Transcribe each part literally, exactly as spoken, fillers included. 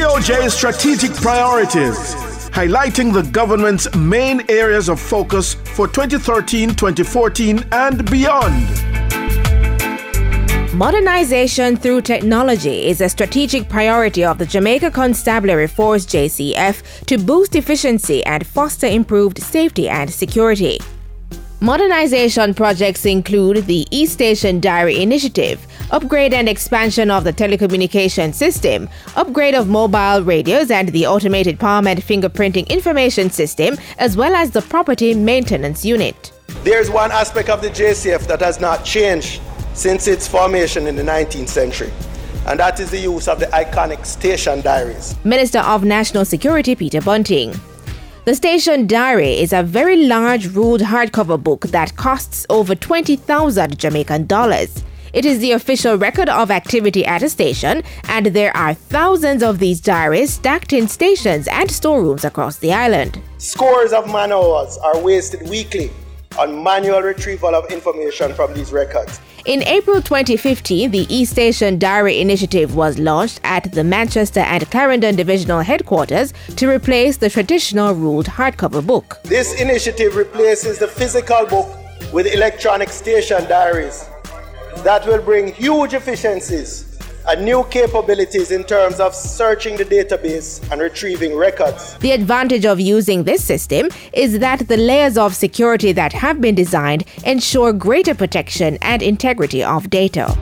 O J Strategic Priorities, highlighting the government's main areas of focus for twenty thirteen to twenty fourteen and beyond. Modernization through technology is a strategic priority of the Jamaica Constabulary Force J C F to boost efficiency and foster improved safety and security. Modernization projects include the East Station Diary Initiative, upgrade and expansion of the telecommunication system, upgrade of mobile radios and the automated palm and fingerprinting information system, as well as the property maintenance unit. There's one aspect of the J C F that has not changed since its formation in the nineteenth century, and that is the use of the iconic station diaries. Minister of National Security Peter Bunting. The Station Diary is a very large ruled hardcover book that costs over twenty thousand Jamaican dollars. It is the official record of activity at a station, and there are thousands of these diaries stacked in stations and storerooms across the island. Scores of man hours are wasted weekly on manual retrieval of information from these records. In April twenty fifteen, the East Station Diary Initiative was launched at the Manchester and Clarendon Divisional Headquarters to replace the traditional ruled hardcover book. This initiative replaces the physical book with electronic station diaries that will bring huge efficiencies and new capabilities in terms of searching the database and retrieving records. The advantage of using this system is that the layers of security that have been designed ensure greater protection and integrity of data.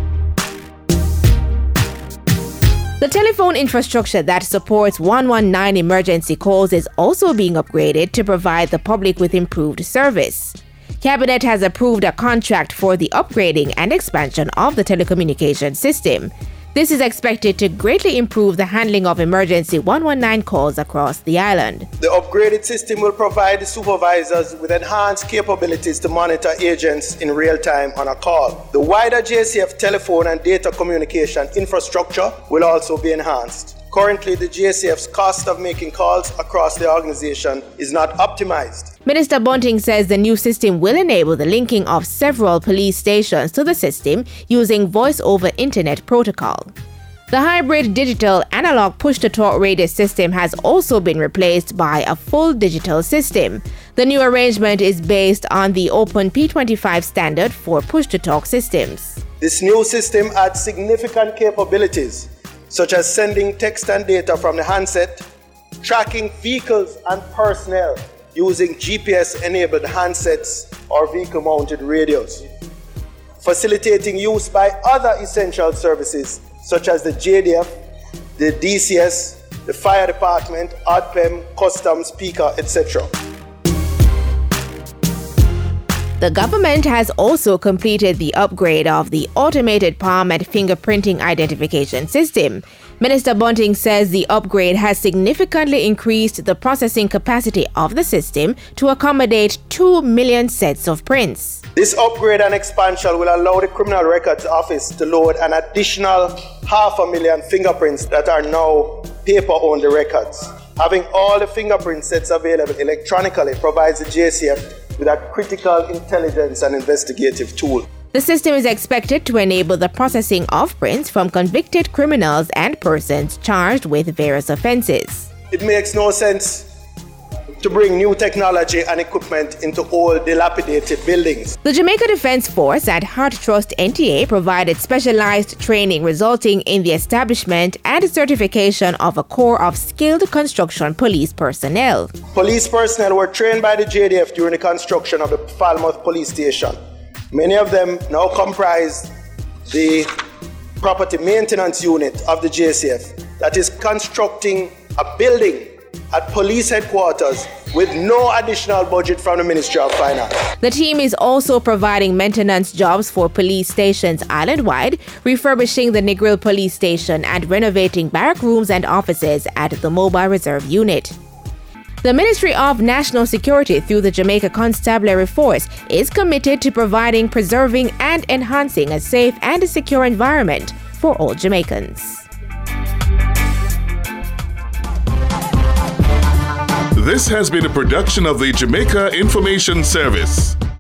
The telephone infrastructure that supports one one nine emergency calls is also being upgraded to provide the public with improved service. Cabinet has approved a contract for the upgrading and expansion of the telecommunication system. This is expected to greatly improve the handling of emergency one one nine calls across the island. The upgraded system will provide the supervisors with enhanced capabilities to monitor agents in real time on a call. The wider J C F telephone and data communication infrastructure will also be enhanced. Currently, the J C F's cost of making calls across the organization is not optimized. Minister Bunting says the new system will enable the linking of several police stations to the system using voice over internet protocol. The hybrid digital analog push-to-talk radio system has also been replaced by a full digital system. The new arrangement is based on the Open P twenty-five standard for push-to-talk systems. This new system adds significant capabilities, such as sending text and data from the handset, tracking vehicles and personnel using G P S-enabled handsets or vehicle-mounted radios, facilitating use by other essential services such as the J D F, the D C S, the Fire Department, O D P E M, Customs, PICA, et cetera. The government has also completed the upgrade of the automated palm and fingerprinting identification system. Minister Bunting says the upgrade has significantly increased the processing capacity of the system to accommodate two million sets of prints. This upgrade and expansion will allow the Criminal Records Office to load an additional half a million fingerprints that are now paper-only records. Having all the fingerprint sets available electronically provides the J C F with a critical intelligence and investigative tool. The system is expected to enable the processing of prints from convicted criminals and persons charged with various offenses. It makes no sense to bring new technology and equipment into old, dilapidated buildings. The Jamaica Defence Force and Heart Trust N T A provided specialized training resulting in the establishment and certification of a corps of skilled construction police personnel. Police personnel were trained by the J D F during the construction of the Falmouth Police Station. Many of them now comprise the property maintenance unit of the J C F that is constructing a building at police headquarters with no additional budget from the Ministry of Finance. The team is also providing maintenance jobs for police stations island-wide, refurbishing the Negril Police Station and renovating barrack rooms and offices at the Mobile Reserve Unit. The Ministry of National Security through the Jamaica Constabulary Force is committed to providing, preserving, and enhancing a safe and secure environment for all Jamaicans. This has been a production of the Jamaica Information Service.